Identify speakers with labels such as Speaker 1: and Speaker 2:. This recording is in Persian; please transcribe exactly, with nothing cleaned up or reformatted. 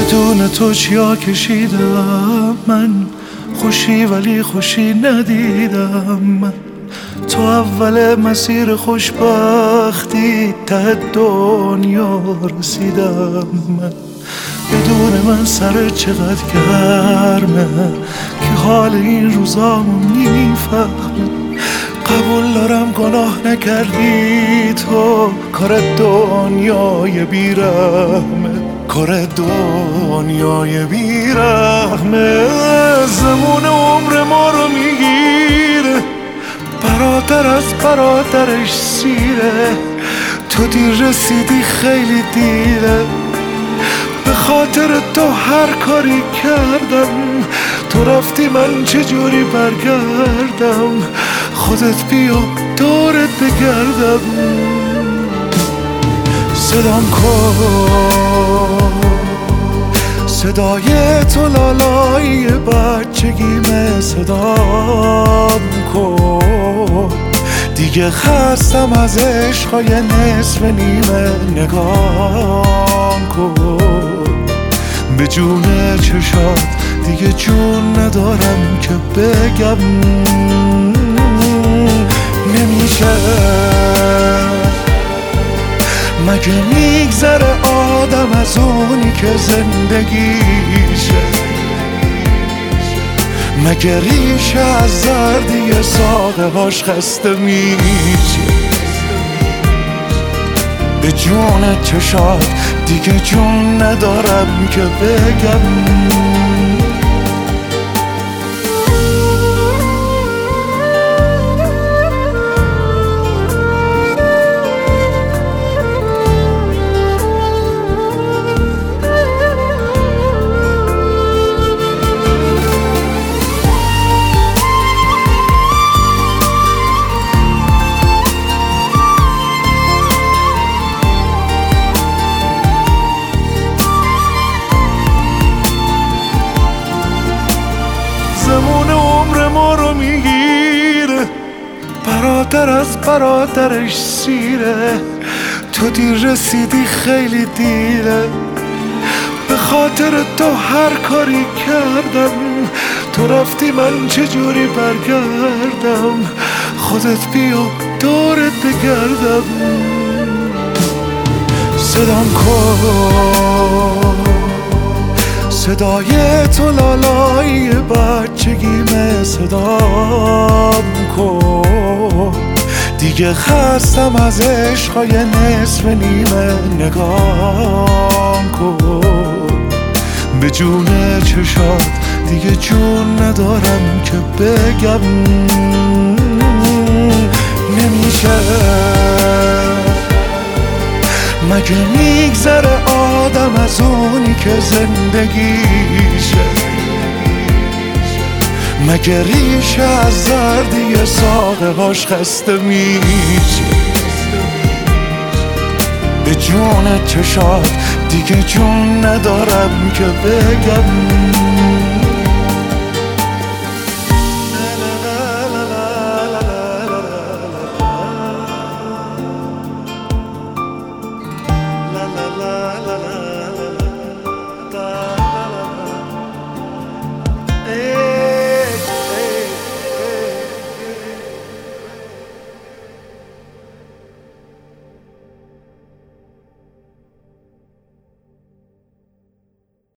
Speaker 1: بدون تو چیا کشیدم من، خوشی ولی خوشی ندیدم من. تو اول مسیر خوشبختی ته دنیا رسیدم من. بدون من سر چقدر گرمه که حال این روزامو میفهمه. قبول دارم گناه نکردی تو، کار دنیای بیرحمه، کار دنیای بیرحمه. زمان عمر ما رو میگیره، برادر از برادرش سیره. تو دیر رسیدی خیلی دیره، به خاطر تو هر کاری کردم. تو رفتی من چجوری برگردم، خودت بیا دورت بگردم. صدام کن صدای تو لالایی بچگیمه، صدام کن دیگه خستم از عشقای نصف نیمه. نگام کن به جون چشات، دیگه جون ندارم که بگم نمیشه. مگه میگذره آدم از اونی که زندگیشه؟ مگه ریشه از زردی ساقه هاش خسته میشه؟ به جون چشات دیگه جون ندارم که بگم. زمان عمر ما رو میگیره، برادر از برادرش سیره. تو دیر رسیدی خیلی دیره، به خاطر تو هر کاری کردم. تو رفتی من چجوری برگردم، خودت بیا دورت بگردم. صدام کن صدای تو لالایی بچگیمه، صدام کن دیگه خستم از عشقای نصف نیمه. نگام کن به جون چشات، دیگه جون ندارم که بگم نمیشه. مگه میگذره آدم از اونی که زندگیشه؟ مگه ریشه از زردی ساقه هاش خسته میشه؟ به جون چشات دیگه جون ندارم که بگم. La la la la